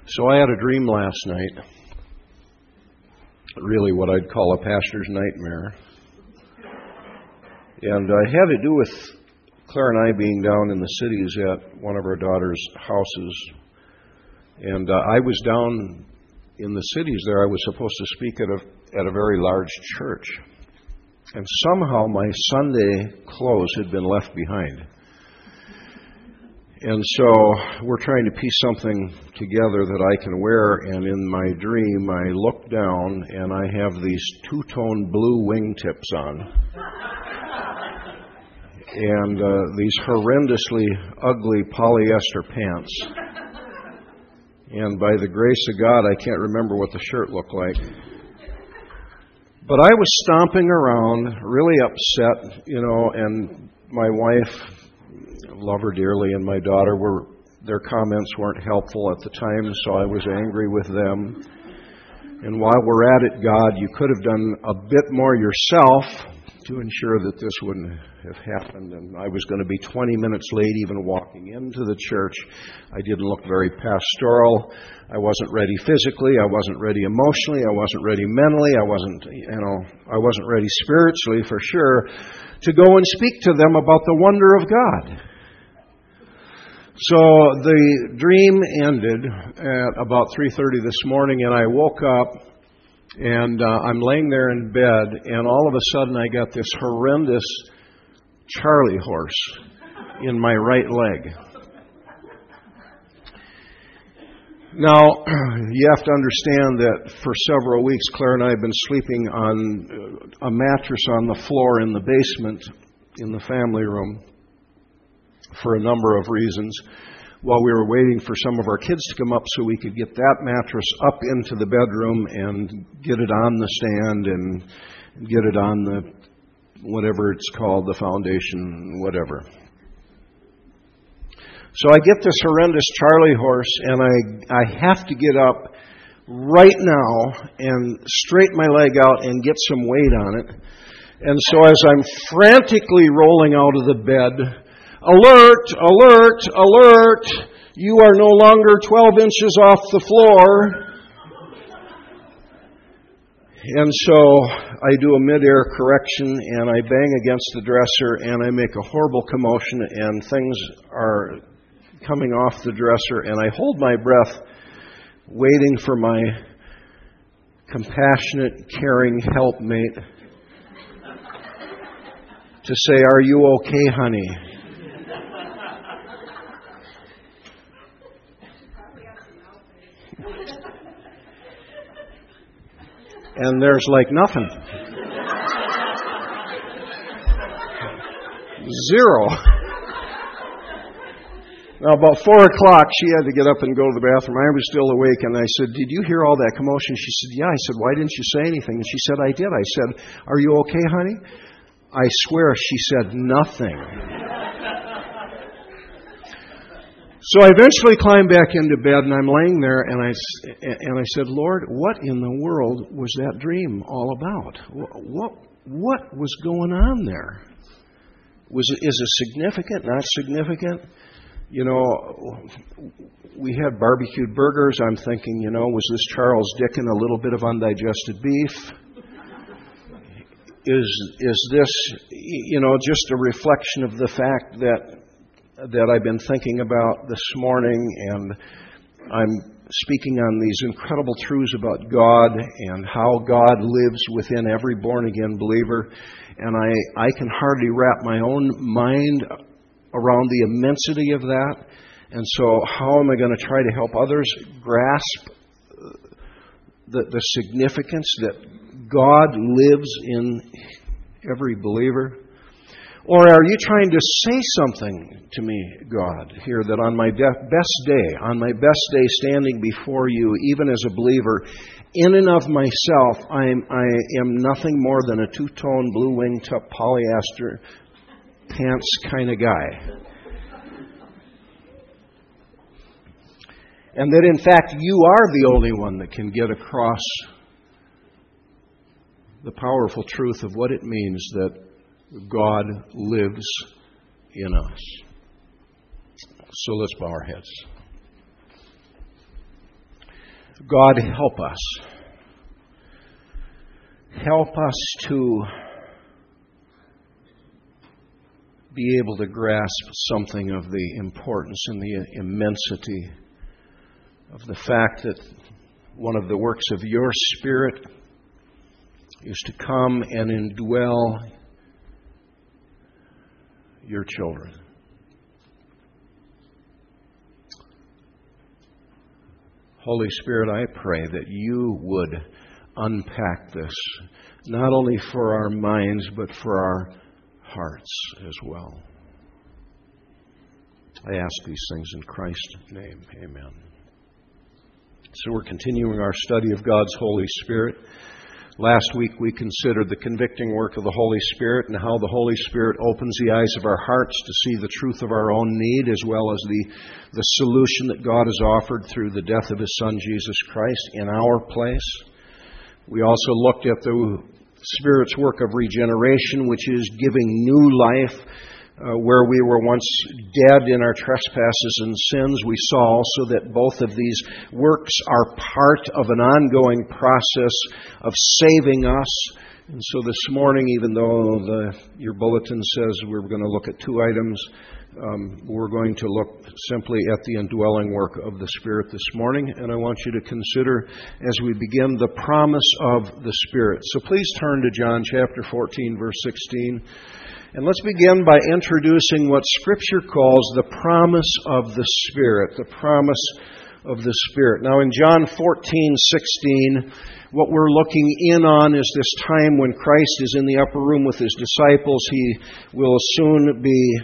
So I had a dream last night, really what I'd call a pastor's nightmare. And it had to do with Claire and I being down in the cities at one of our daughter's houses. And I was down in the cities there. I was supposed to speak at a very large church. And somehow my Sunday clothes had been left behind. And so we're trying to piece something together that I can wear, and in my dream I look down and I have these two-tone blue wingtips on. And these horrendously ugly polyester pants. And by the grace of God, I can't remember what the shirt looked like. But I was stomping around, really upset, and my wife, love her dearly, and my daughter, their comments weren't helpful at the time, so I was angry with them. And while we're at it, God, you could have done a bit more yourself to ensure that this wouldn't have happened. And I was going to be 20 minutes late even walking into the church. I didn't look very pastoral. I wasn't ready physically. I wasn't ready emotionally. I wasn't ready mentally. I wasn't ready spiritually, for sure, to go and speak to them about the wonder of God. So the dream ended at about 3:30 this morning, and I woke up, and I'm laying there in bed, and all of a sudden I got this horrendous Charlie horse in my right leg. Now, you have to understand that for several weeks, Claire and I have been sleeping on a mattress on the floor in the basement in the family room for a number of reasons, while we were waiting for some of our kids to come up so we could get that mattress up into the bedroom and get it on the stand and get it on the, whatever it's called, the foundation, whatever. So I get this horrendous Charlie horse, and I have to get up right now and straighten my leg out and get some weight on it. And so as I'm frantically rolling out of the bed, alert, alert, alert, you are no longer 12 inches off the floor. And so I do a mid-air correction, and I bang against the dresser, and I make a horrible commotion, and things are coming off the dresser, and I hold my breath, waiting for my compassionate, caring helpmate to say, "Are you okay, honey?" And there's like nothing. Zero. Now, about 4 o'clock, she had to get up and go to the bathroom. I was still awake, and I said, "Did you hear all that commotion?" She said, "Yeah." I said, "Why didn't you say anything?" And she said, "I did." I said, "Are you okay, honey?" I swear she said nothing. So I eventually climbed back into bed, and I'm laying there, and I said, "Lord, what in the world was that dream all about? What was going on there? Is it significant, not significant? We had barbecued burgers. I'm thinking, was this Charles Dickens a little bit of undigested beef? Is this, just a reflection of the fact that I've been thinking about this morning, and I'm speaking on these incredible truths about God and how God lives within every born-again believer, and I can hardly wrap my own mind around the immensity of that. And so how am I going to try to help others grasp the significance that God lives in every believer? Or are you trying to say something to me, God, here, that on my best day standing before you, even as a believer, in and of myself, I am nothing more than a two-tone blue wingtip polyester pants kind of guy. And that, in fact, you are the only one that can get across the powerful truth of what it means that God lives in us. So let's bow our heads. God, help us. Help us to be able to grasp something of the importance and the immensity of the fact that one of the works of your Spirit is to come and indwell your children. Holy Spirit, I pray that you would unpack this, not only for our minds, but for our hearts as well. I ask these things in Christ's name. Amen. So we're continuing our study of God's Holy Spirit. Last week we considered the convicting work of the Holy Spirit and how the Holy Spirit opens the eyes of our hearts to see the truth of our own need, as well as the solution that God has offered through the death of His Son, Jesus Christ, in our place. We also looked at the Spirit's work of regeneration, which is giving new life where we were once dead in our trespasses and sins. We saw also that both of these works are part of an ongoing process of saving us. And so this morning, even though your bulletin says we're going to look at two items, we're going to look simply at the indwelling work of the Spirit this morning. And I want you to consider, as we begin, the promise of the Spirit. So please turn to John chapter 14, verse 16. And let's begin by introducing what Scripture calls the promise of the Spirit. The promise of the Spirit. Now in John 14:16, what we're looking in on is this time when Christ is in the upper room with His disciples. He will soon be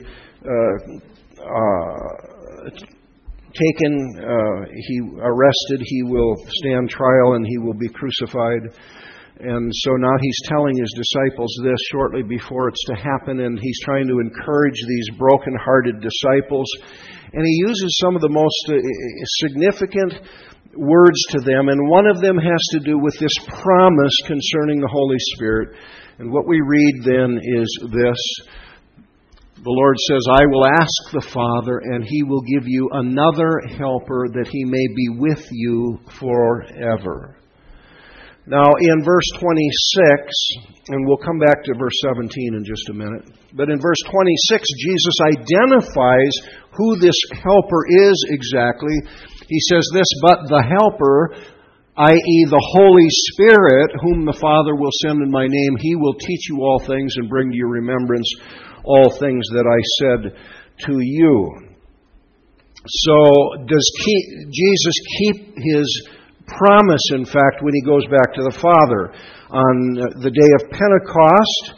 arrested. He will stand trial and He will be crucified. And so now He's telling His disciples this shortly before it's to happen, and He's trying to encourage these broken-hearted disciples. And He uses some of the most significant words to them, and one of them has to do with this promise concerning the Holy Spirit. And what we read then is this. The Lord says, I will ask the Father, and He will give you another helper, that He may be with you forever. Now, in verse 26, and we'll come back to verse 17 in just a minute, but in verse 26, Jesus identifies who this helper is exactly. He says this, but the helper, i.e. the Holy Spirit, whom the Father will send in my name, He will teach you all things and bring to your remembrance all things that I said to you. So, does Jesus keep His promise, in fact, when He goes back to the Father? On the day of Pentecost,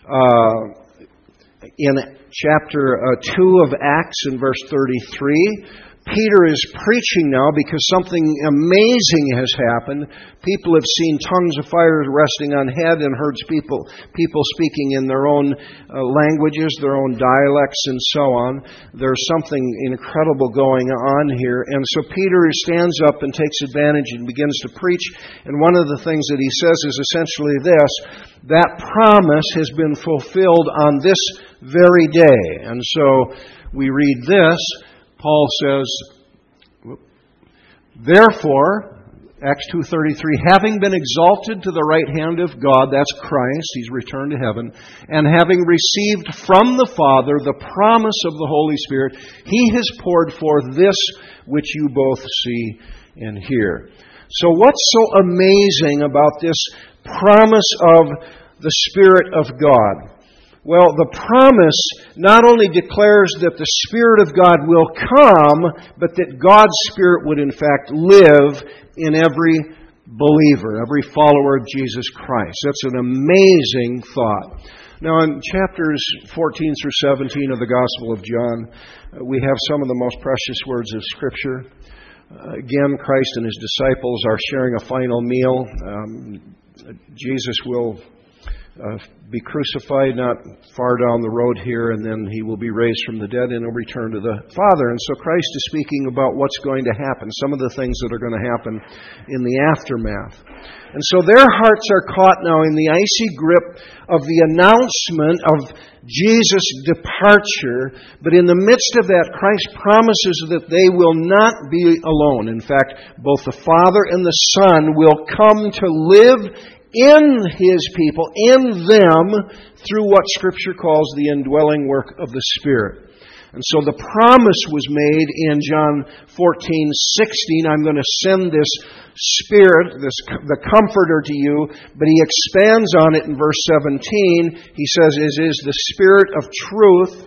in chapter 2 of Acts, in verse 33, Peter is preaching now because something amazing has happened. People have seen tongues of fire resting on head and heard people speaking in their own languages, their own dialects, and so on. There's something incredible going on here. And so Peter stands up and takes advantage and begins to preach. And one of the things that he says is essentially this: that promise has been fulfilled on this very day. And so we read this. Paul says, therefore, Acts 2:33, having been exalted to the right hand of God, that's Christ, He's returned to heaven, and having received from the Father the promise of the Holy Spirit, He has poured forth this which you both see and hear. So what's so amazing about this promise of the Spirit of God? Well, the promise not only declares that the Spirit of God will come, but that God's Spirit would in fact live in every believer, every follower of Jesus Christ. That's an amazing thought. Now, in chapters 14 through 17 of the Gospel of John, we have some of the most precious words of Scripture. Again, Christ and His disciples are sharing a final meal. Jesus will be crucified not far down the road here, and then He will be raised from the dead and He'll return to the Father. And so Christ is speaking about what's going to happen, some of the things that are going to happen in the aftermath. And so their hearts are caught now in the icy grip of the announcement of Jesus' departure. But in the midst of that, Christ promises that they will not be alone. In fact, both the Father and the Son will come to live in His people, in them, through what Scripture calls the indwelling work of the Spirit. And so the promise was made in John 14:16. I'm going to send this Spirit, the Comforter to you. But He expands on it in verse 17. He says, "It is the Spirit of truth,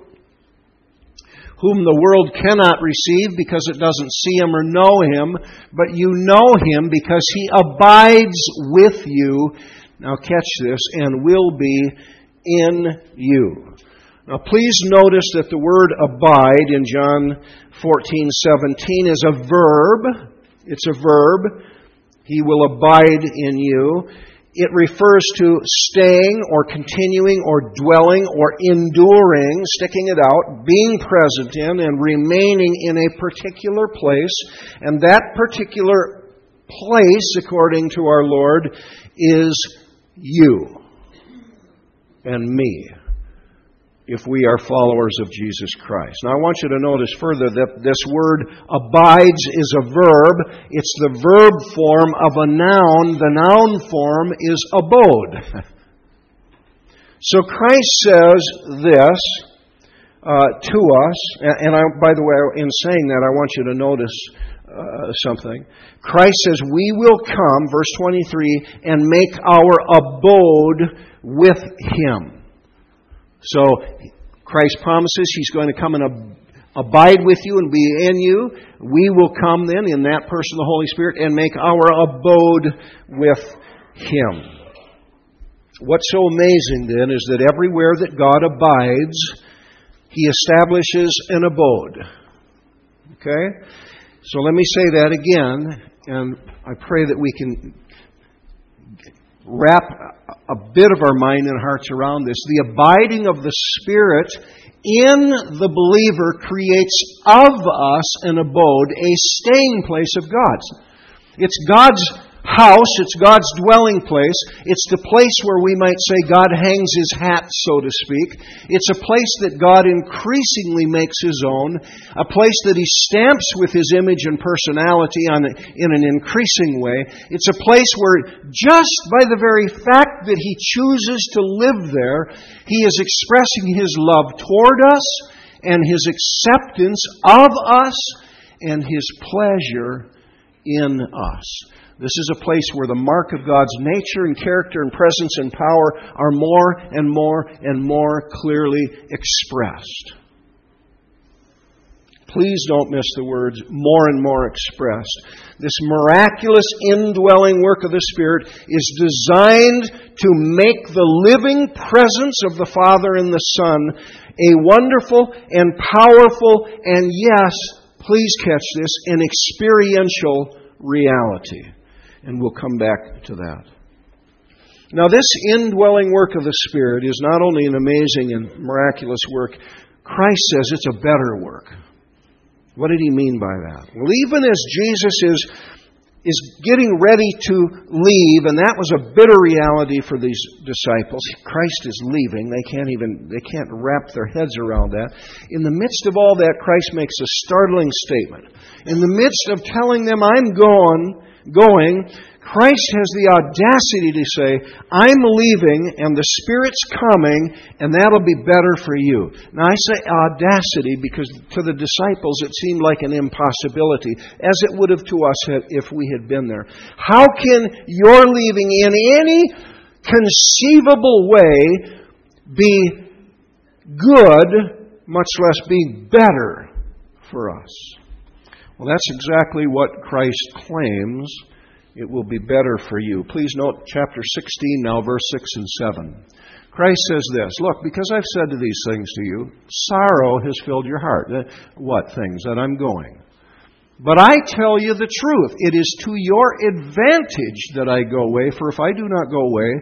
whom the world cannot receive because it doesn't see Him or know Him. But you know Him because He abides with you." Now catch this, "and will be in you." Now please notice that the word abide in John 14:17 is a verb. It's a verb. He will abide in you. It refers to staying or continuing or dwelling or enduring, sticking it out, being present in and remaining in a particular place. And that particular place, according to our Lord, is you and me, if we are followers of Jesus Christ. Now I want you to notice further that this word abides is a verb. It's the verb form of a noun. The noun form is abode. So Christ says this to us, and by the way, in saying that, I want you to notice something. Christ says, "We will come," verse 23, "and make our abode with Him." So Christ promises He's going to come and abide with you and be in you. We will come then in that person, the Holy Spirit, and make our abode with Him. What's so amazing then is that everywhere that God abides, He establishes an abode. Okay? So let me say that again, and I pray that we can wrap a bit of our mind and hearts around this. The abiding of the Spirit in the believer creates of us an abode, a staying place of God's. It's God's house, it's God's dwelling place. It's the place where we might say God hangs His hat, so to speak. It's a place that God increasingly makes His own, a place that He stamps with His image and personality in an increasing way. It's a place where just by the very fact that He chooses to live there, He is expressing His love toward us and His acceptance of us and His pleasure in us. This is a place where the mark of God's nature and character and presence and power are more and more and more clearly expressed. Please don't miss the words "more and more expressed." This miraculous indwelling work of the Spirit is designed to make the living presence of the Father and the Son a wonderful and powerful and, yes, please catch this, an experiential reality. And we'll come back to that. Now, this indwelling work of the Spirit is not only an amazing and miraculous work, Christ says it's a better work. What did He mean by that? Well, even as Jesus is getting ready to leave, and that was a bitter reality for these disciples. Christ is leaving. They can't wrap their heads around that. In the midst of all that, Christ makes a startling statement. In the midst of telling them, "I'm going," Christ has the audacity to say, "I'm leaving and the Spirit's coming and that'll be better for you." Now I say audacity because to the disciples it seemed like an impossibility, as it would have to us if we had been there. How can your leaving in any conceivable way be good, much less be better for us? Well, that's exactly what Christ claims. It will be better for you. Please note chapter 16 now, verse 6 and 7. Christ says this, "Look, because I've said to these things to you, sorrow has filled your heart." What things? That I'm going. "But I tell you the truth. It is to your advantage that I go away. For if I do not go away,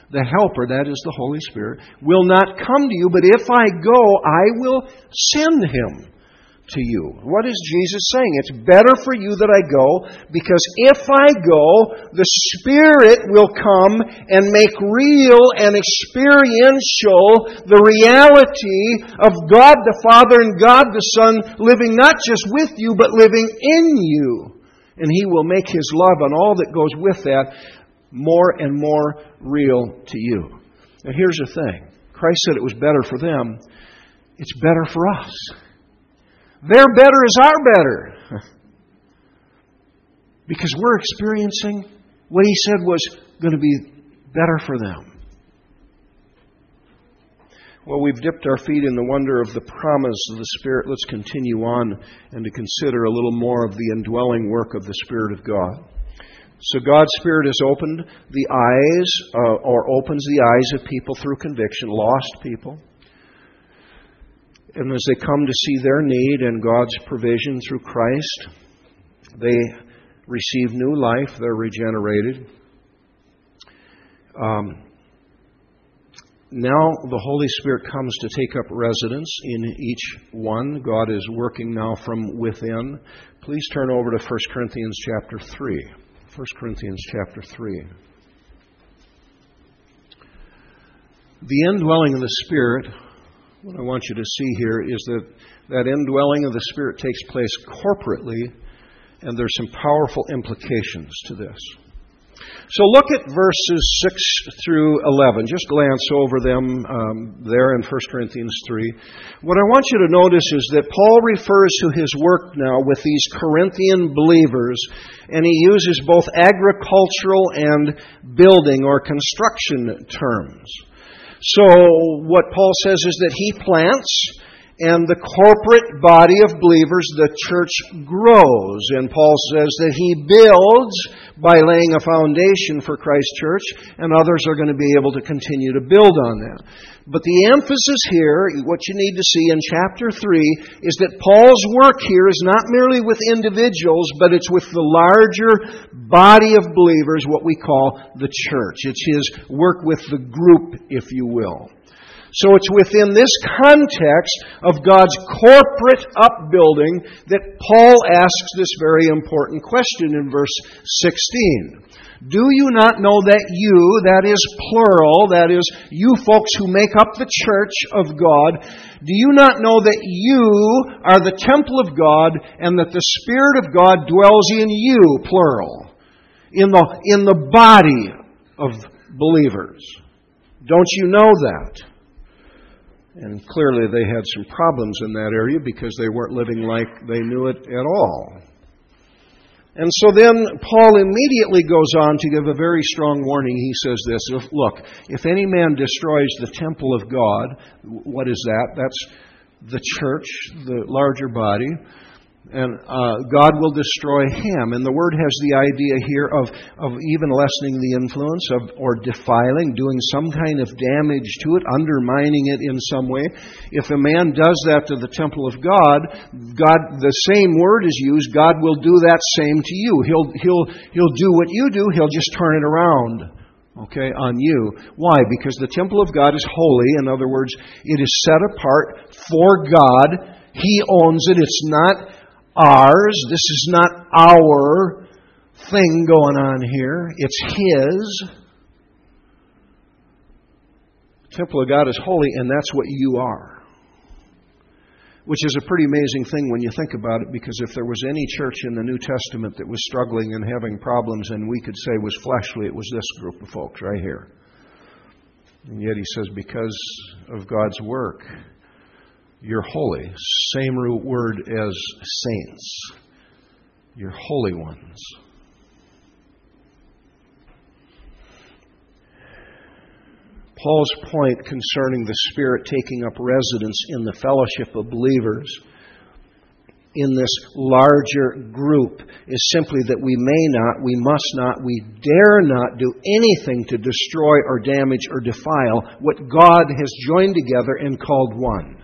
the Helper, that is the Holy Spirit, will not come to you, but if I go, I will send Him to you. What is Jesus saying? It's better for you that I go, because if I go, the Spirit will come and make real and experiential the reality of God the Father and God the Son living not just with you, but living in you. And He will make His love and all that goes with that more and more real to you. Now here's the thing. Christ said it was better for them. It's better for us. Their better is our better. Because we're experiencing what He said was going to be better for them. Well, we've dipped our feet in the wonder of the promise of the Spirit. Let's continue on and to consider a little more of the indwelling work of the Spirit of God. So God's Spirit has opened the eyes, or opens the eyes of people through conviction, lost people. And as they come to see their need and God's provision through Christ, they receive new life. They're regenerated. Now the Holy Spirit comes to take up residence in each one. God is working now from within. Please turn over to 1 Corinthians chapter 3. 1 Corinthians chapter 3. The indwelling of the Spirit, what I want you to see here is that indwelling of the Spirit takes place corporately, and there's some powerful implications to this. So look at verses 6 through 11. Just glance over them there in 1 Corinthians 3. What I want you to notice is that Paul refers to his work now with these Corinthian believers, and he uses both agricultural and building or construction terms. So what Paul says is that he plants, and the corporate body of believers, the church, grows. And Paul says that he builds by laying a foundation for Christ's church, and others are going to be able to continue to build on that. But the emphasis here, what you need to see in chapter 3, is that Paul's work here is not merely with individuals, but it's with the larger body of believers, what we call the church. It's his work with the group, if you will. So it's within this context of God's corporate upbuilding that Paul asks this very important question in verse 16. Do you not know that you, that is plural, that is you folks who make up the church of God, do you not know that you are the temple of God and that the Spirit of God dwells in you, plural, in the body of believers? Don't you know that? And clearly they had some problems in that area because they weren't living like they knew it at all. And so then Paul immediately goes on to give a very strong warning. He says this, look, if any man destroys the temple of God, what is that? That's the church, the larger body. And God will destroy him. And the word has the idea here of even lessening the influence of, or defiling, doing some kind of damage to it, undermining it in some way. If a man does that to the temple of God, the same word is used, God will do that same to you. He'll do what you do, He'll just turn it around. Okay, on you. Why? Because the temple of God is holy. In other words, it is set apart for God. He owns it. It's not ours. This is not our thing going on here. It's His. The temple of God is holy, and that's what you are. Which is a pretty amazing thing when you think about it, because if there was any church in the New Testament that was struggling and having problems and we could say was fleshly, it was this group of folks right here. And yet he says, because of God's work, you're holy. Same root word as saints. You're holy ones. Paul's point concerning the Spirit taking up residence in the fellowship of believers in this larger group is simply that we may not, we must not, we dare not do anything to destroy or damage or defile what God has joined together and called one.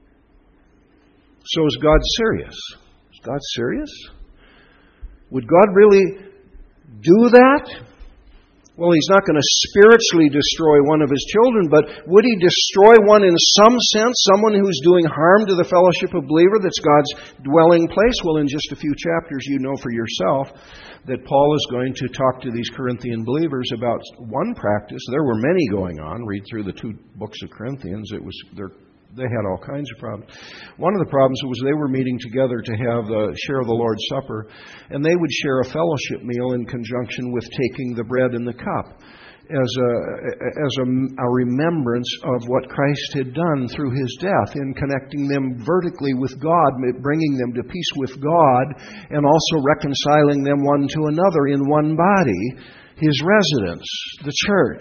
So is God serious? Is God serious? Would God really do that? Well, He's not going to spiritually destroy one of His children, but would He destroy one in some sense, someone who's doing harm to the fellowship of believer that's God's dwelling place? Well, in just a few chapters, you know for yourself that Paul is going to talk to these Corinthian believers about one practice. There were many going on. Read through the 2 books of Corinthians. They had all kinds of problems. One of the problems was they were meeting together to share the Lord's Supper, and they would share a fellowship meal in conjunction with taking the bread and the cup as a remembrance of what Christ had done through His death in connecting them vertically with God, bringing them to peace with God, and also reconciling them one to another in one body, His residence, the church.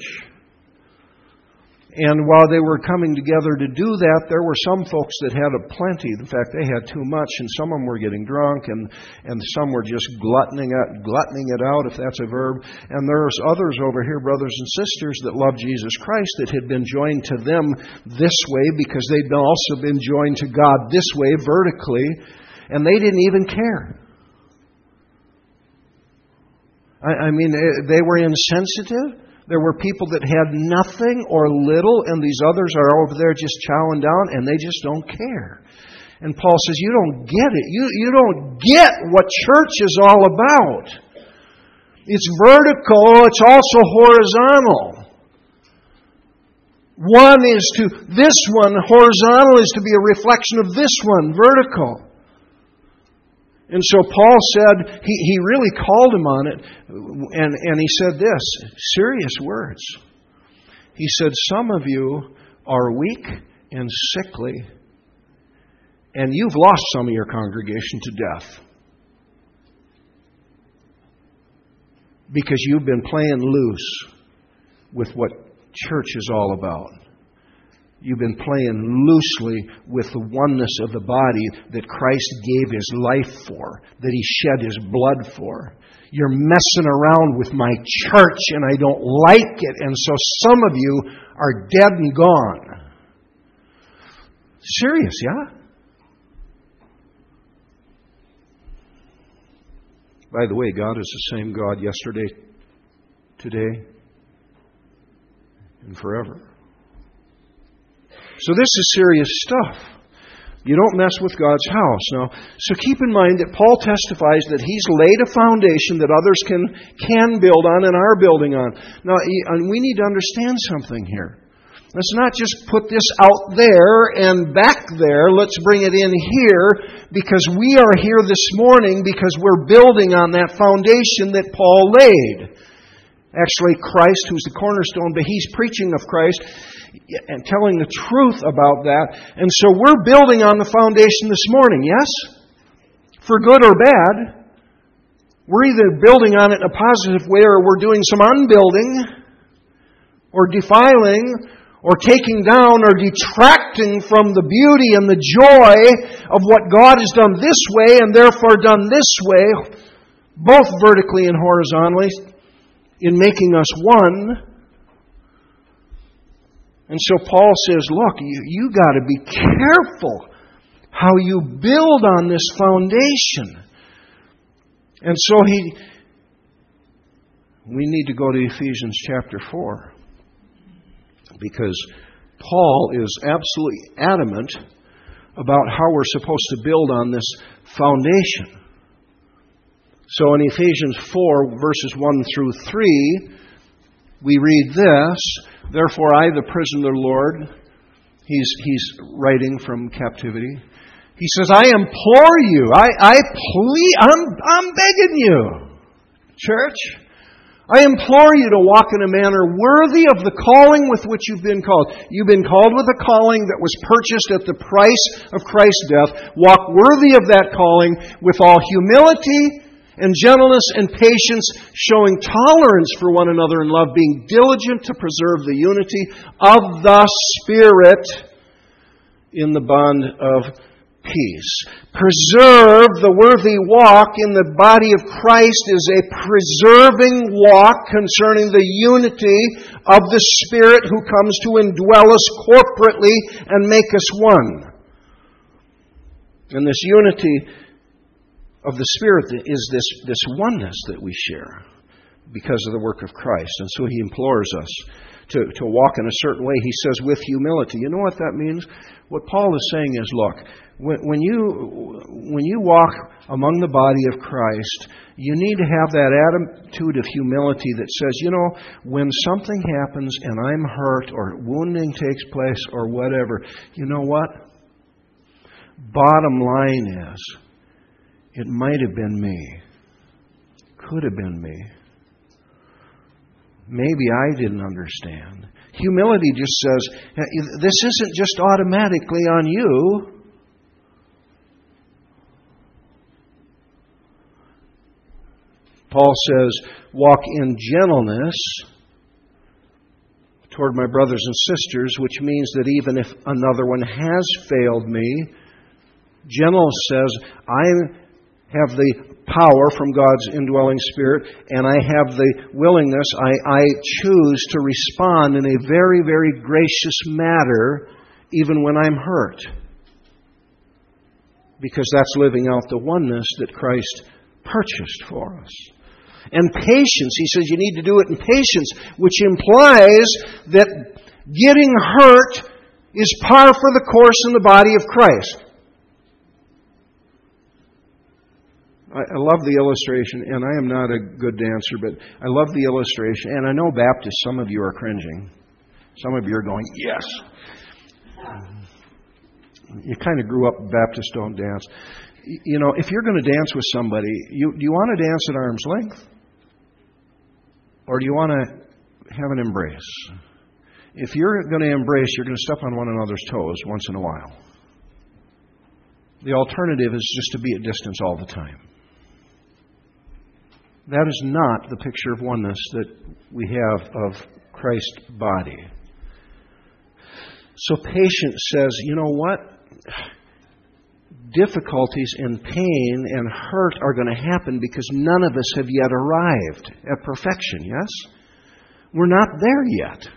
And while they were coming together to do that, there were some folks that had a plenty. In fact, they had too much, and some of them were getting drunk, and some were just gluttoning it out, if that's a verb. And there's others over here, brothers and sisters, that love Jesus Christ, that had been joined to them this way because they'd also been joined to God this way, vertically, and they didn't even care. I mean, they were insensitive. There were people that had nothing or little, and these others are over there just chowing down, and they just don't care. And Paul says, you don't get it. You don't get what church is all about. It's vertical, it's also horizontal. This one, horizontal, is to be a reflection of this one, vertical. And so Paul said, he really called him on it, and he said this, serious words. He said, some of you are weak and sickly, and you've lost some of your congregation to death. Because you've been playing loose with what church is all about. You've been playing loosely with the oneness of the body that Christ gave His life for, that He shed His blood for. You're messing around with my church, and I don't like it, and so some of you are dead and gone. Serious, yeah? By the way, God is the same God yesterday, today, and forever. So this is serious stuff. You don't mess with God's house. Now, so keep in mind that Paul testifies that he's laid a foundation that others can build on and are building on. Now, we need to understand something here. Let's not just put this out there and back there. Let's bring it in here, because we are here this morning because we're building on that foundation that Paul laid. Actually, Christ, who's the cornerstone, but he's preaching of Christ and telling the truth about that. And so we're building on the foundation this morning, yes? For good or bad. We're either building on it in a positive way, or we're doing some unbuilding or defiling or taking down or detracting from the beauty and the joy of what God has done this way and therefore done this way, both vertically and horizontally, in making us one. And so Paul says, look, you got to be careful how you build on this foundation. And so we need to go to Ephesians chapter 4, because Paul is absolutely adamant about how we're supposed to build on this foundation. So in Ephesians 4, verses 1 through 3, we read this, therefore I, the prisoner of the Lord, he's writing from captivity. He says, I implore you, I plead, I'm begging you, church. I implore you to walk in a manner worthy of the calling with which you've been called. You've been called with a calling that was purchased at the price of Christ's death. Walk worthy of that calling with all humility and gentleness and patience, showing tolerance for one another in love, being diligent to preserve the unity of the Spirit in the bond of peace. Preserve the worthy walk in the body of Christ is a preserving walk concerning the unity of the Spirit who comes to indwell us corporately and make us one. And this unity of the Spirit is this oneness that we share. because of the work of Christ. And so He implores us to walk in a certain way. He says, with humility. You know what that means? What Paul is saying is, look, when you walk among the body of Christ, you need to have that attitude of humility that says, you know, when something happens and I'm hurt or wounding takes place or whatever, you know what? Bottom line is, it might have been me. Could have been me. Maybe I didn't understand. Humility just says, this isn't just automatically on you. Paul says, walk in gentleness toward my brothers and sisters, which means that even if another one has failed me, gentleness says, I have the power from God's indwelling Spirit, and I have the willingness, I choose to respond in a very, very gracious manner, even when I'm hurt. Because that's living out the oneness that Christ purchased for us. And patience, he says you need to do it in patience, which implies that getting hurt is par for the course in the body of Christ. I love the illustration, and I am not a good dancer, but I love the illustration. And I know Baptists, some of you are cringing. Some of you are going, yes. You kind of grew up Baptists don't dance. You know, if you're going to dance with somebody, do you want to dance at arm's length? Or do you want to have an embrace? If you're going to embrace, you're going to step on one another's toes once in a while. The alternative is just to be at distance all the time. That is not the picture of oneness that we have of Christ's body. So patience says, you know what? Difficulties and pain and hurt are going to happen because none of us have yet arrived at perfection, yes? We're not there yet.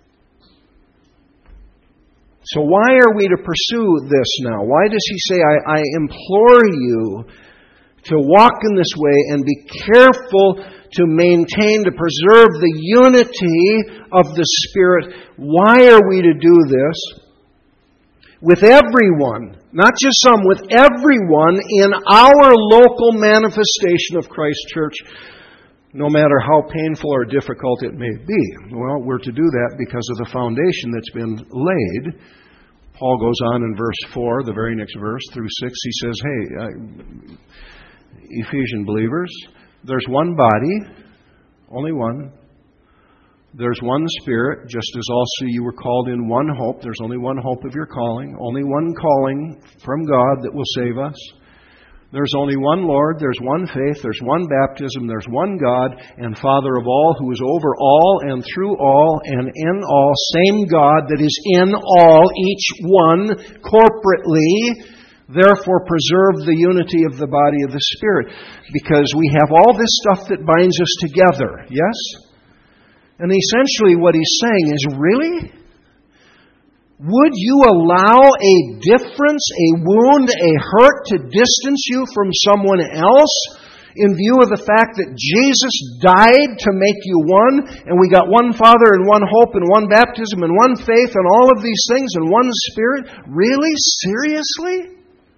So why are we to pursue this now? Why does he say, I implore you to walk in this way and be careful to maintain, to preserve the unity of the Spirit? Why are we to do this? With everyone, not just some, with everyone in our local manifestation of Christ Church, no matter how painful or difficult it may be. Well, we're to do that because of the foundation that's been laid. Paul goes on in verse 4, the very next verse, through 6, he says, hey, Ephesian believers, there's one body, only one. There's one Spirit, just as also you were called in one hope. There's only one hope of your calling. Only one calling from God that will save us. There's only one Lord. There's one faith. There's one baptism. There's one God and Father of all, who is over all and through all and in all. Same God that is in all, each one, corporately. Therefore, preserve the unity of the body of the Spirit. Because we have all this stuff that binds us together. Yes? And essentially what he's saying is, really? Would you allow a difference, a wound, a hurt to distance you from someone else in view of the fact that Jesus died to make you one, and we got one Father and one hope and one baptism and one faith and all of these things and one Spirit? Really? Seriously?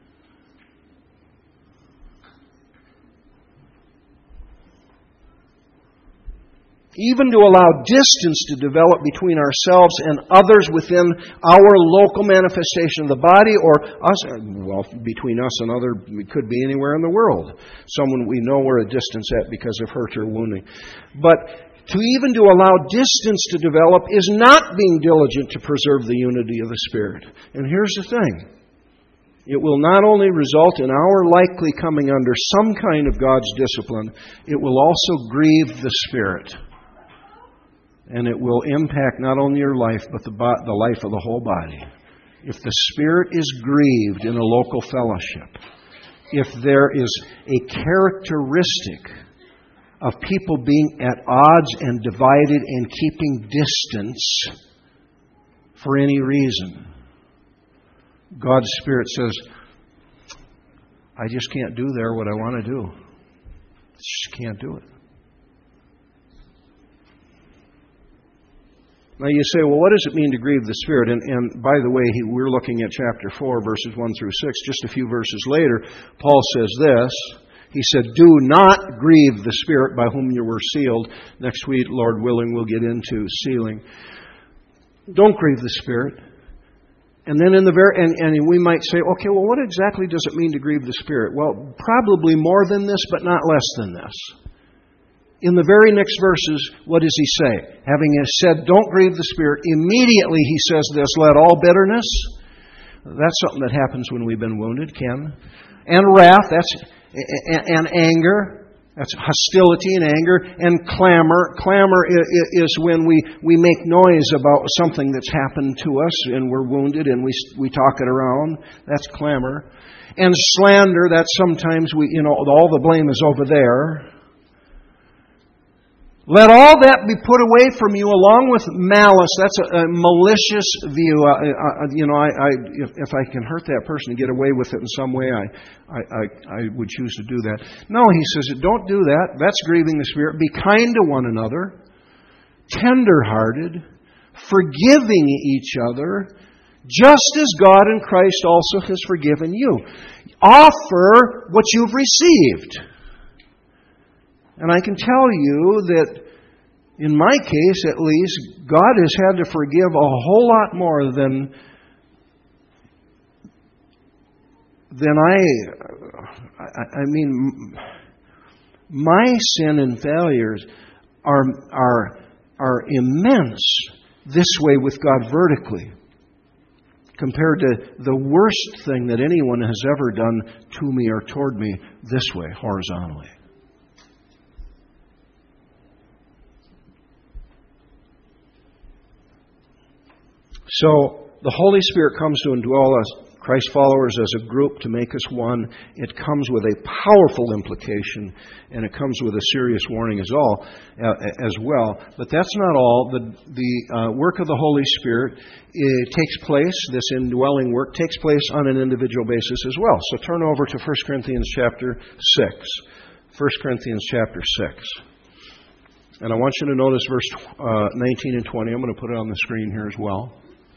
Even to allow distance to develop between ourselves and others within our local manifestation of the body, or us, well, between us and other, it could be anywhere in the world. Someone we know we're a distance at because of hurt or wounding. But to allow distance to develop is not being diligent to preserve the unity of the Spirit. And here's the thing. It will not only result in our likely coming under some kind of God's discipline, it will also grieve the Spirit. And it will impact not only your life, but the life of the whole body. If the Spirit is grieved in a local fellowship, if there is a characteristic of people being at odds and divided and keeping distance for any reason, God's Spirit says, I just can't do there what I want to do. I just can't do it. Now you say, well, what does it mean to grieve the Spirit? And by the way, we're looking at chapter 4, verses 1 through 6. Just a few verses later, Paul says this. He said, do not grieve the Spirit by whom you were sealed. Next week, Lord willing, we'll get into sealing. Don't grieve the Spirit. And then and we might say, okay, well, what exactly does it mean to grieve the Spirit? Well, probably more than this, but not less than this. In the very next verses, what does he say? Having said, don't grieve the Spirit, immediately he says this, let all bitterness, that's something that happens when we've been wounded, Ken, and wrath, and anger, that's hostility and anger, and clamor. Clamor is when we make noise about something that's happened to us and we're wounded and we talk it around. That's clamor. And slander, that's sometimes all the blame is over there. Let all that be put away from you along with malice. That's a malicious view. If I can hurt that person and get away with it in some way, I would choose to do that. No, he says, don't do that. That's grieving the Spirit. Be kind to one another, tender-hearted, forgiving each other, just as God in Christ also has forgiven you. Offer what you've received. And I can tell you that, in my case at least, God has had to forgive a whole lot more than I mean, my sin and failures are immense this way with God vertically, compared to the worst thing that anyone has ever done to me or toward me this way, horizontally. So, the Holy Spirit comes to indwell us, Christ followers as a group, to make us one. It comes with a powerful implication, and it comes with a serious warning as well. But that's not all. The work of the Holy Spirit takes place, this indwelling work takes place on an individual basis as well. So turn over to 1 Corinthians chapter 6. 1 Corinthians chapter 6. And I want you to notice verse 19 and 20. I'm going to put it on the screen here as well.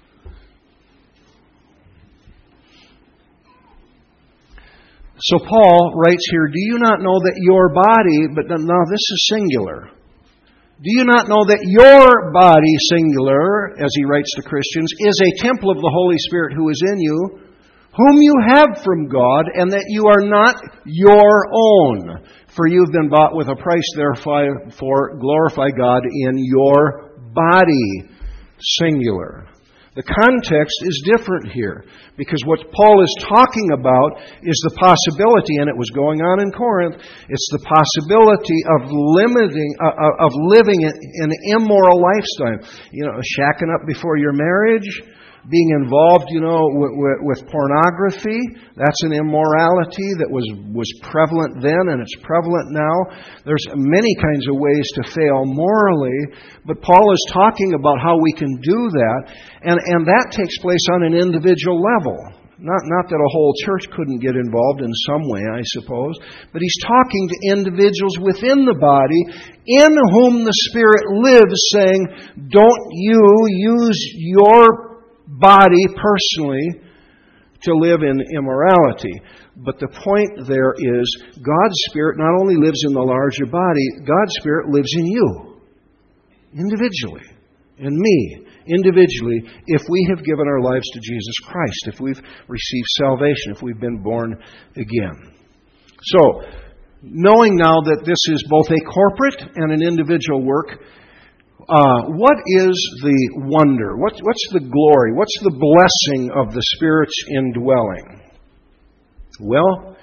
So Paul writes here, do you not know that your body, but now this is singular. Do you not know that your body, singular, as he writes to Christians, is a temple of the Holy Spirit who is in you, whom you have from God, and that you are not your own? For you have been bought with a price, therefore glorify God in your body, singular. The context is different here, because what Paul is talking about is the possibility, and it was going on in Corinth, it's the possibility of living an immoral lifestyle. Shacking up before your marriage, being involved, with pornography. That's an immorality that was prevalent then and it's prevalent now. There's many kinds of ways to fail morally, but Paul is talking about how we can do that, and that takes place on an individual level. Not that a whole church couldn't get involved in some way, I suppose, but he's talking to individuals within the body in whom the Spirit lives, saying, don't you use your body personally to live in immorality. But the point there is, God's Spirit not only lives in the larger body, God's Spirit lives in you, individually, in me, individually, if we have given our lives to Jesus Christ, if we've received salvation, if we've been born again. So, knowing now that this is both a corporate and an individual work, what is the wonder? What's the glory? What's the blessing of the Spirit's indwelling? Well,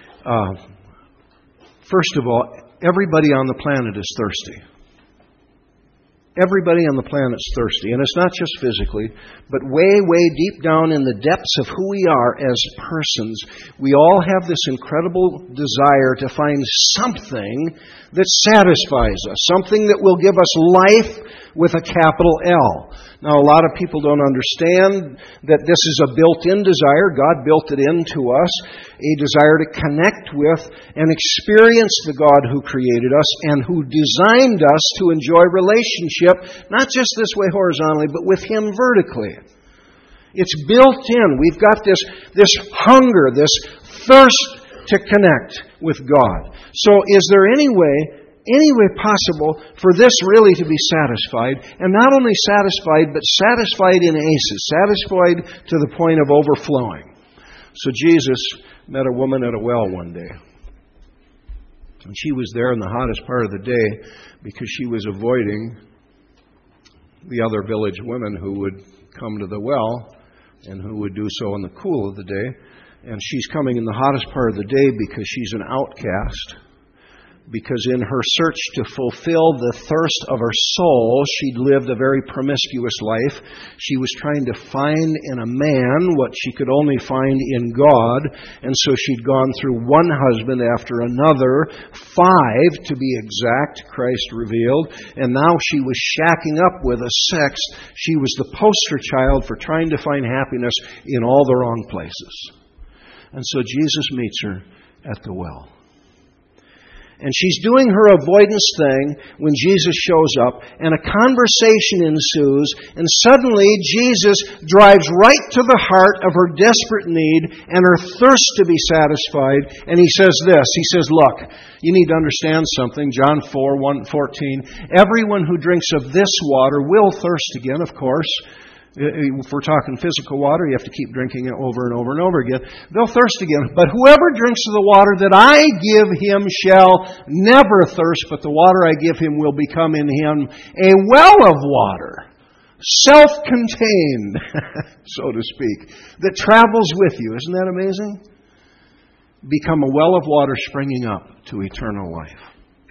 first of all, everybody on the planet is thirsty. Everybody on the planet is thirsty. And it's not just physically, but way, way deep down in the depths of who we are as persons, we all have this incredible desire to find something that satisfies us, something that will give us life with a capital L. Now, a lot of people don't understand that this is a built-in desire. God built it into us, a desire to connect with and experience the God who created us and who designed us to enjoy relationship, not just this way horizontally, but with Him vertically. It's built in. We've got this hunger, this thirst to connect with God. So is there any way possible for this really to be satisfied? And not only satisfied, but satisfied in aces, satisfied to the point of overflowing. So Jesus met a woman at a well one day. And she was there in the hottest part of the day because she was avoiding the other village women who would come to the well and who would do so in the cool of the day. And she's coming in the hottest part of the day because she's an outcast. Because in her search to fulfill the thirst of her soul, she'd lived a very promiscuous life. She was trying to find in a man what she could only find in God. And so she'd gone through one husband after another, 5 to be exact, Christ revealed. And now she was shacking up with a sex. She was the poster child for trying to find happiness in all the wrong places. And so Jesus meets her at the well. And she's doing her avoidance thing when Jesus shows up, and a conversation ensues, and suddenly Jesus drives right to the heart of her desperate need and her thirst to be satisfied, and He says this. He says, look, you need to understand something. John 4:14. Everyone who drinks of this water will thirst again, of course. If we're talking physical water, you have to keep drinking it over and over and over again. They'll thirst again. But whoever drinks of the water that I give him shall never thirst, but the water I give him will become in him a well of water, self-contained, so to speak, that travels with you. Isn't that amazing? Become a well of water springing up to eternal life.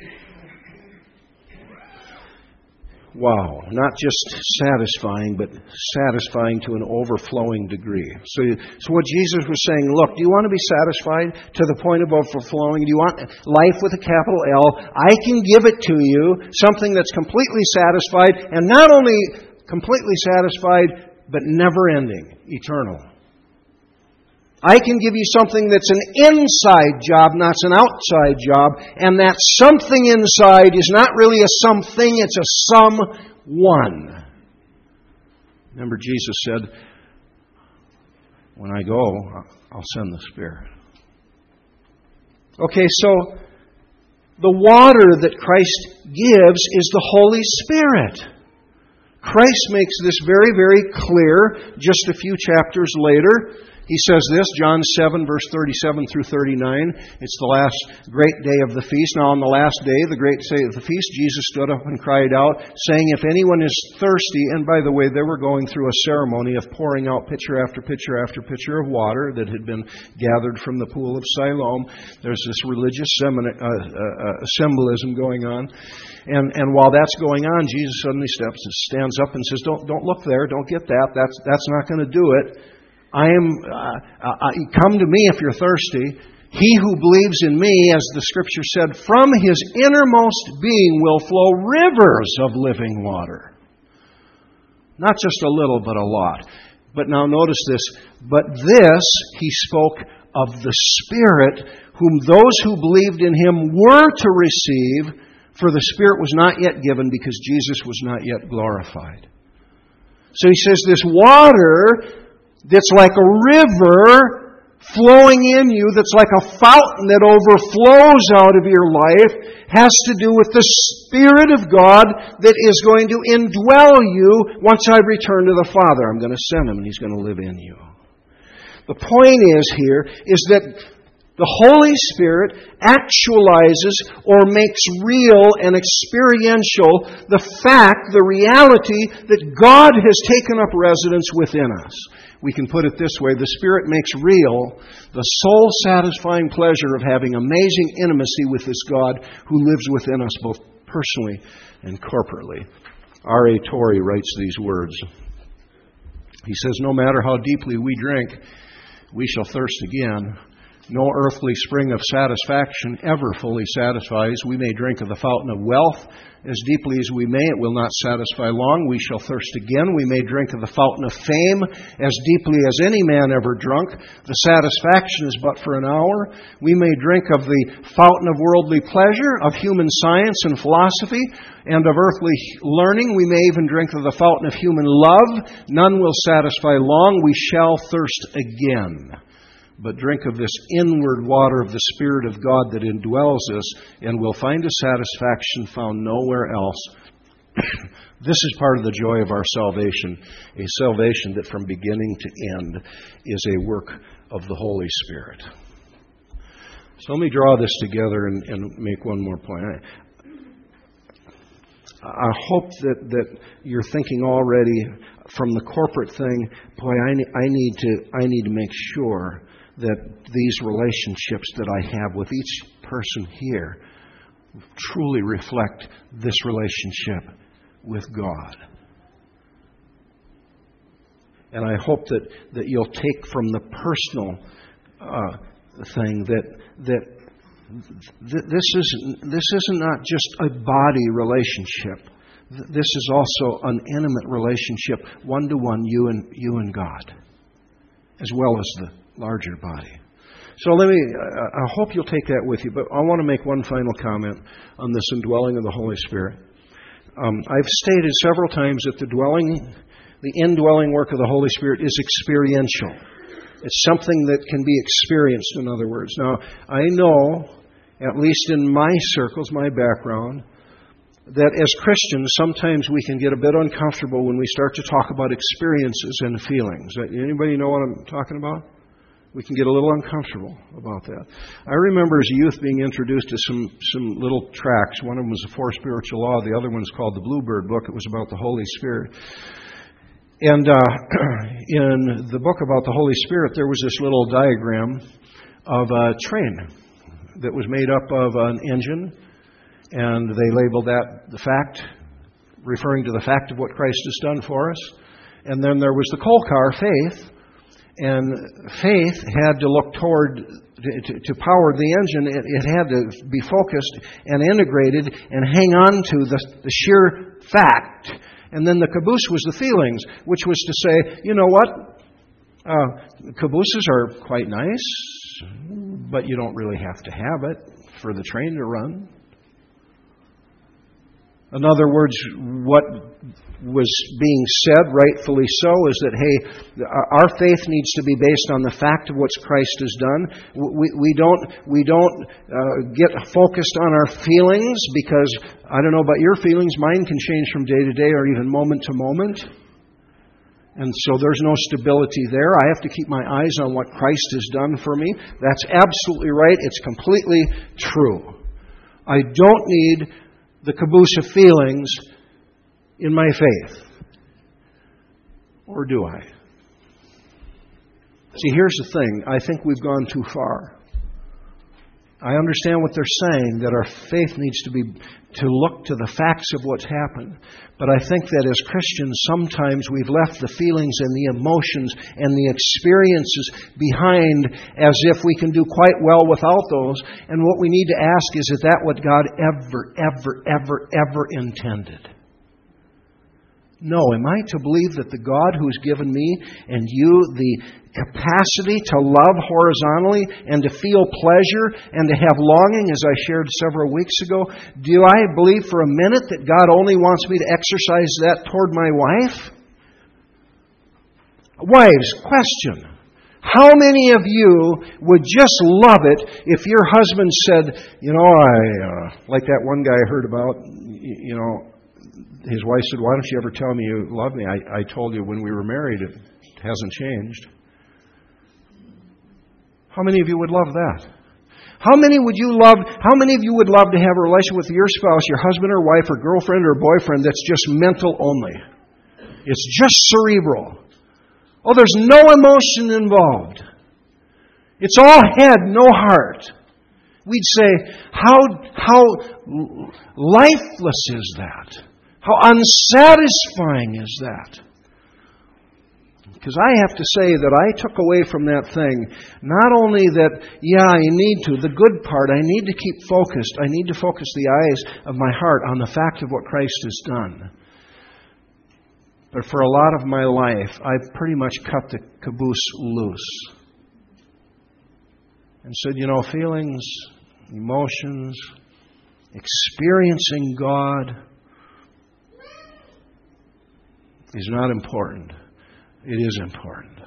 Wow, not just satisfying, but satisfying to an overflowing degree. So what Jesus was saying, look, do you want to be satisfied to the point of overflowing? Do you want life with a capital L? I can give it to you, something that's completely satisfied, and not only completely satisfied, but never-ending, eternal. I can give you something that's an inside job, not an outside job. And that something inside is not really a something, it's a someone. Remember, Jesus said, when I go, I'll send the Spirit. Okay, so the water that Christ gives is the Holy Spirit. Christ makes this very, very clear just a few chapters later. He says this, John 7, verse 37 through 39. It's the last great day of the feast. Now on the last day, the great day of the feast, Jesus stood up and cried out, saying, if anyone is thirsty, and by the way, they were going through a ceremony of pouring out pitcher after pitcher after pitcher of water that had been gathered from the pool of Siloam. There's this religious symbolism going on. And while that's going on, Jesus suddenly stands up and says, don't look there, don't get that. That's not going to do it. Come to me if you're thirsty. He who believes in me, as the Scripture said, from his innermost being will flow rivers of living water. Not just a little, but a lot. But now notice this. But this he spoke of the Spirit, whom those who believed in him were to receive, for the Spirit was not yet given because Jesus was not yet glorified. So he says this water that's like a river flowing in you, that's like a fountain that overflows out of your life, has to do with the Spirit of God that is going to indwell you once I return to the Father. I'm going to send Him and He's going to live in you. The point is that the Holy Spirit actualizes or makes real and experiential the reality that God has taken up residence within us. We can put it this way, the Spirit makes real the soul-satisfying pleasure of having amazing intimacy with this God who lives within us both personally and corporately. R.A. Torrey writes these words. He says, no matter how deeply we drink, we shall thirst again. No earthly spring of satisfaction ever fully satisfies. We may drink of the fountain of wealth as deeply as we may. It will not satisfy long. We shall thirst again. We may drink of the fountain of fame as deeply as any man ever drunk. The satisfaction is but for an hour. We may drink of the fountain of worldly pleasure, of human science and philosophy, and of earthly learning. We may even drink of the fountain of human love. None will satisfy long. We shall thirst again. But drink of this inward water of the Spirit of God that indwells us, and we'll find a satisfaction found nowhere else. This is part of the joy of our salvation, a salvation that from beginning to end is a work of the Holy Spirit. So let me draw this together and make one more point. I hope that you're thinking already from the corporate thing, boy, I need to make sure that these relationships that I have with each person here truly reflect this relationship with God. And I hope that you'll take from the personal thing that this isn't not just a body relationship. This is also an intimate relationship, one-to-one, you and God, as well as the larger body. So I hope you'll take that with you, but I want to make one final comment on this indwelling of the Holy Spirit. I've stated several times that the indwelling work of the Holy Spirit is experiential. It's something that can be experienced, in other words. Now, I know, at least in my circles, my background, that as Christians, sometimes we can get a bit uncomfortable when we start to talk about experiences and feelings. Anybody know what I'm talking about? We can get a little uncomfortable about that. I remember as a youth being introduced to some little tracts. One of them was The Four Spiritual Law. The other one's called The Bluebird Book. It was about the Holy Spirit. And in the book about the Holy Spirit, there was this little diagram of a train that was made up of an engine. And they labeled that the fact, referring to the fact of what Christ has done for us. And then there was the coal car, faith. And faith had to look toward, to power the engine, it had to be focused and integrated and hang on to the sheer fact. And then the caboose was the feelings, which was to say, you know what? Cabooses are quite nice, but you don't really have to have it for the train to run. In other words, what was being said, rightfully so, is that, hey, our faith needs to be based on the fact of what Christ has done. We don't get focused on our feelings, because I don't know about your feelings, mine can change from day to day or even moment to moment. And so there's no stability there. I have to keep my eyes on what Christ has done for me. That's absolutely right. It's completely true. I don't need the caboose of feelings in my faith. Or do I? See, here's the thing. I think we've gone too far. I understand what they're saying, that our faith needs to look to the facts of what's happened. But I think that as Christians, sometimes we've left the feelings and the emotions and the experiences behind, as if we can do quite well without those. And what we need to ask is that what God ever intended? No, am I to believe that the God who's given me and you the capacity to love horizontally and to feel pleasure and to have longing, as I shared several weeks ago, do I believe for a minute that God only wants me to exercise that toward my wife? Wives, question. How many of you would just love it if your husband said, like that one guy I heard about, his wife said, why don't you ever tell me you love me? I told you when we were married, it hasn't changed. How many of you would love that? How many of you would love to have a relationship with your spouse, your husband or wife or girlfriend or boyfriend that's just mental only? It's just cerebral. Oh, there's no emotion involved. It's all head, no heart. We'd say, how lifeless is that? How unsatisfying is that? Because I have to say that I took away from that thing, not only that, I need to, the good part, I need to keep focused. I need to focus the eyes of my heart on the fact of what Christ has done. But for a lot of my life, I've pretty much cut the caboose loose. And said, feelings, emotions, experiencing God is not important. It is important.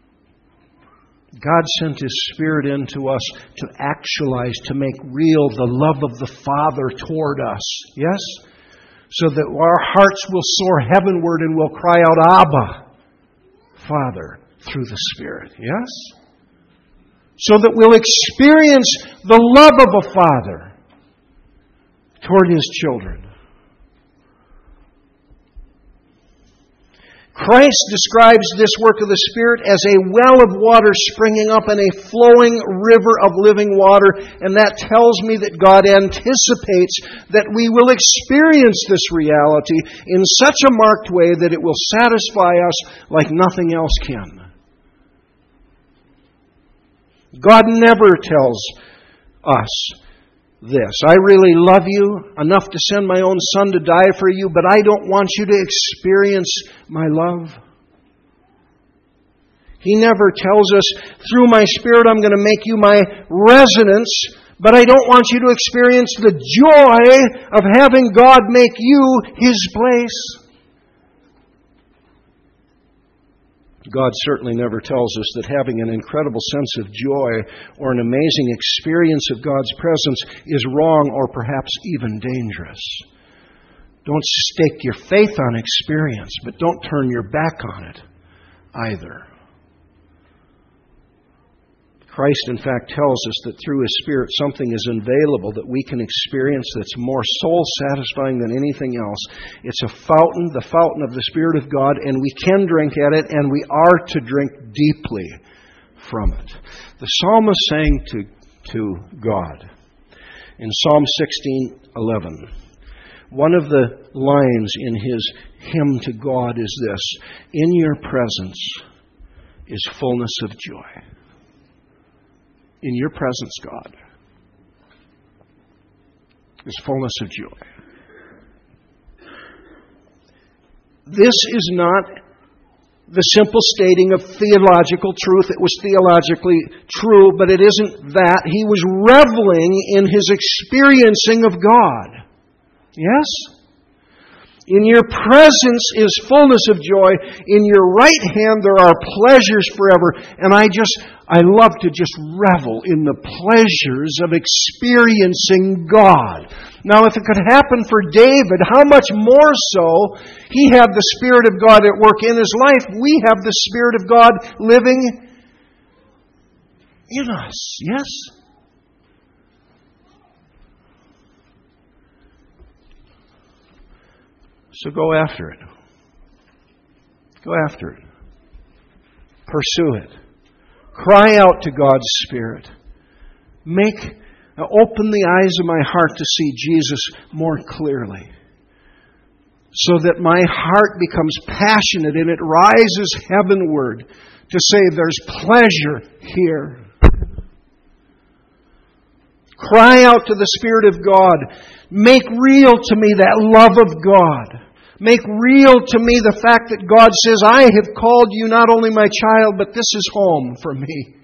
God sent His Spirit into us to actualize, to make real the love of the Father toward us. Yes? So that our hearts will soar heavenward and will cry out, Abba, Father, through the Spirit. Yes? So that we'll experience the love of a Father toward His children. Christ describes this work of the Spirit as a well of water springing up in a flowing river of living water, and that tells me that God anticipates that we will experience this reality in such a marked way that it will satisfy us like nothing else can. God never tells us this. I really love you enough to send my own Son to die for you, but I don't want you to experience my love. He never tells us, through my Spirit I'm going to make you my residence, but I don't want you to experience the joy of having God make you His place. God certainly never tells us that having an incredible sense of joy or an amazing experience of God's presence is wrong or perhaps even dangerous. Don't stake your faith on experience, but don't turn your back on it either. Christ, in fact, tells us that through His Spirit something is available that we can experience that's more soul-satisfying than anything else. It's a fountain, the fountain of the Spirit of God, and we can drink at it, and we are to drink deeply from it. The psalmist sang to God in Psalm 16:11. One of the lines in his hymn to God is this: "In your presence is fullness of joy." In your presence, God, is fullness of joy. This is not the simple stating of theological truth. It was theologically true, but it isn't that. He was reveling in his experiencing of God. Yes? In your presence is fullness of joy. In your right hand there are pleasures forever. And I love to just revel in the pleasures of experiencing God. Now, if it could happen for David, how much more so? He had the Spirit of God at work in his life. We have the Spirit of God living in us. Yes? So go after it. Go after it. Pursue it. Cry out to God's Spirit. Open the eyes of my heart to see Jesus more clearly, so that my heart becomes passionate and it rises heavenward to say there's pleasure here. Cry out to the Spirit of God. Make real to me that love of God. Make real to me the fact that God says, I have called you not only my child, but this is home for me.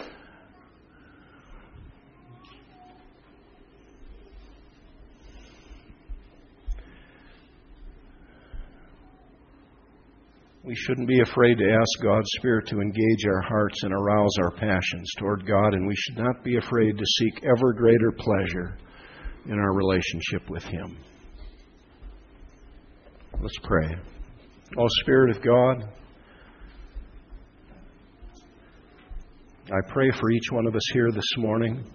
We shouldn't be afraid to ask God's Spirit to engage our hearts and arouse our passions toward God, and we should not be afraid to seek ever greater pleasure in our relationship with Him. Let's pray. Oh, Spirit of God, I pray for each one of us here this morning.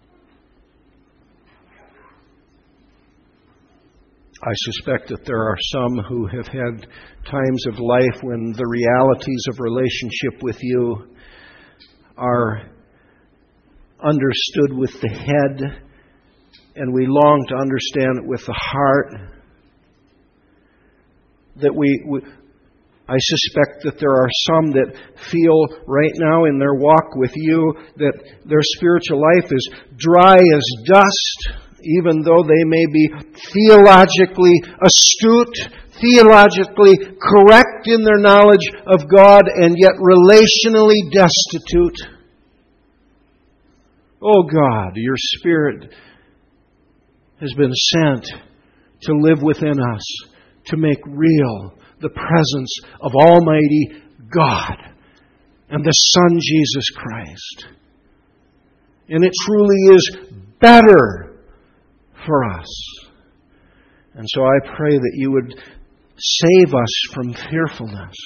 I suspect that there are some who have had times of life when the realities of relationship with you are understood with the head, and we long to understand it with the heart. That I suspect that there are some that feel right now in their walk with you that their spiritual life is dry as dust, even though they may be theologically astute, theologically correct in their knowledge of God, and yet relationally destitute. Oh God, your Spirit has been sent to live within us, to make real the presence of Almighty God and the Son Jesus Christ. And it truly is better for us. And so I pray that you would save us from fearfulness.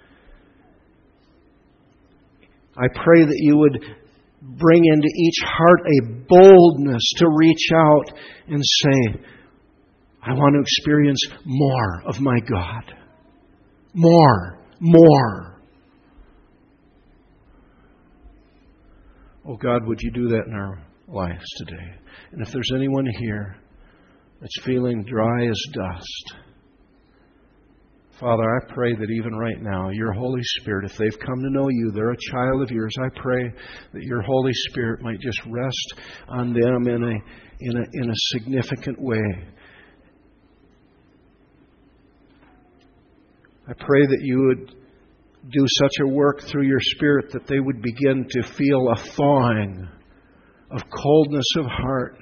I pray that you would bring into each heart a boldness to reach out and say, I want to experience more of my God. More. Oh God, would you do that in our lives today? And if there's anyone here that's feeling dry as dust, Father, I pray that even right now, your Holy Spirit, if they've come to know you, they're a child of yours, I pray that your Holy Spirit might just rest on them in a significant way. I pray that you would do such a work through your Spirit that they would begin to feel a thawing of coldness of heart.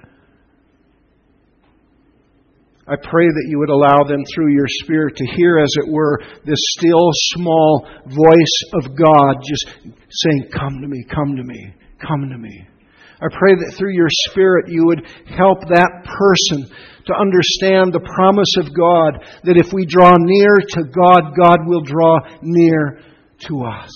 I pray that you would allow them through your Spirit to hear, as it were, this still small voice of God just saying, come to me, come to me, come to me. I pray that through your Spirit you would help that person to understand the promise of God, that if we draw near to God, God will draw near to us.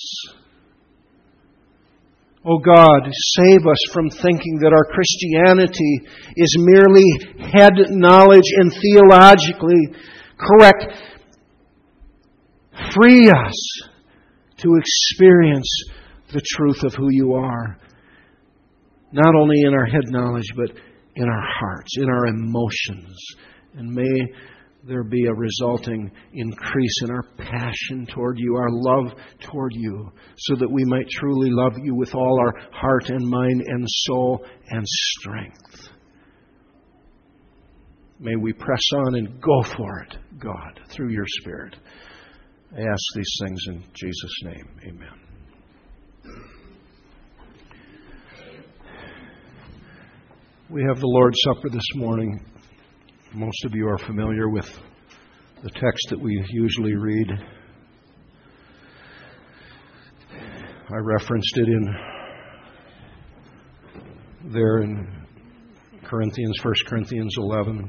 Oh God, save us from thinking that our Christianity is merely head knowledge and theologically correct. Free us to experience the truth of who you are. Not only in our head knowledge, but in our hearts, in our emotions. And may there be a resulting increase in our passion toward you, our love toward you, so that we might truly love you with all our heart and mind and soul and strength. May we press on and go for it, God, through your Spirit. I ask these things in Jesus' name. Amen. We have the Lord's Supper this morning. Most of you are familiar with the text that we usually read. I referenced it there in 1 Corinthians 11.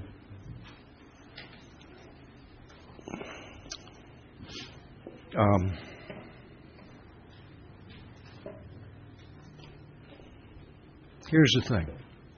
Here's the thing.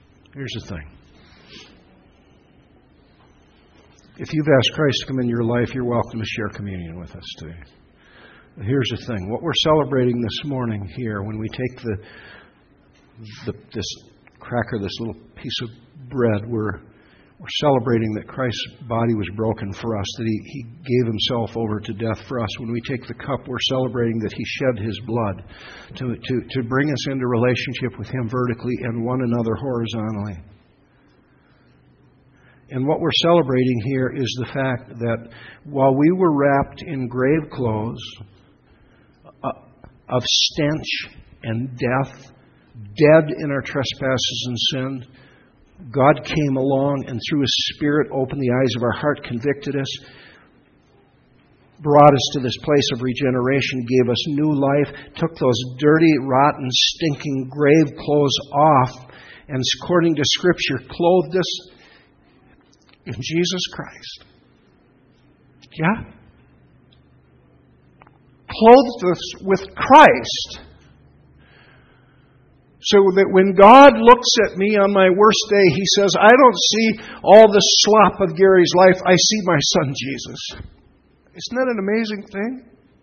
If you've asked Christ to come into your life, you're welcome to share communion with us today. But here's the thing. What we're celebrating this morning here, when we take this cracker, this little piece of bread, we're celebrating that Christ's body was broken for us, that He gave Himself over to death for us. When we take the cup, we're celebrating that He shed His blood to bring us into relationship with Him vertically and one another horizontally. And what we're celebrating here is the fact that while we were wrapped in grave clothes of stench and death, dead in our trespasses and sin, God came along and through His Spirit opened the eyes of our heart, convicted us, brought us to this place of regeneration, gave us new life, took those dirty, rotten, stinking grave clothes off, and according to Scripture, clothed us in Jesus Christ. Yeah? Clothed us with Christ. So that when God looks at me on my worst day, He says, I don't see all the slop of Gary's life. I see my son Jesus. Isn't that an amazing thing?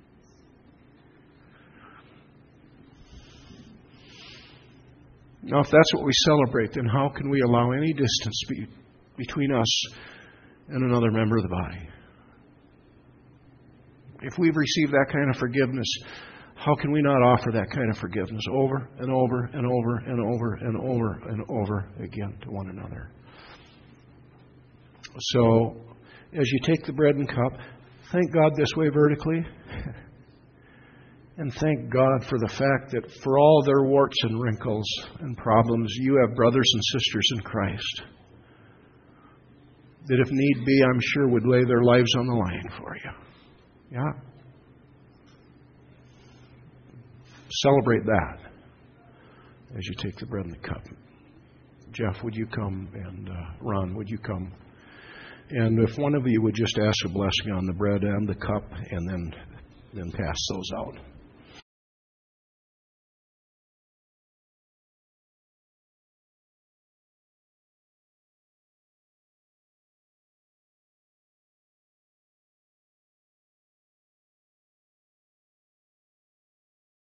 Now, if that's what we celebrate, then how can we allow any distance between us and another member of the body? If we've received that kind of forgiveness, how can we not offer that kind of forgiveness over and over and over and over and over and over again to one another? So, as you take the bread and cup, thank God this way vertically. And thank God for the fact that for all their warts and wrinkles and problems, you have brothers and sisters in Christ that if need be, I'm sure would lay their lives on the line for you. Yeah? Celebrate that as you take the bread and the cup. Jeff, would you come? And Ron, would you come? And if one of you would just ask a blessing on the bread and the cup and then pass those out.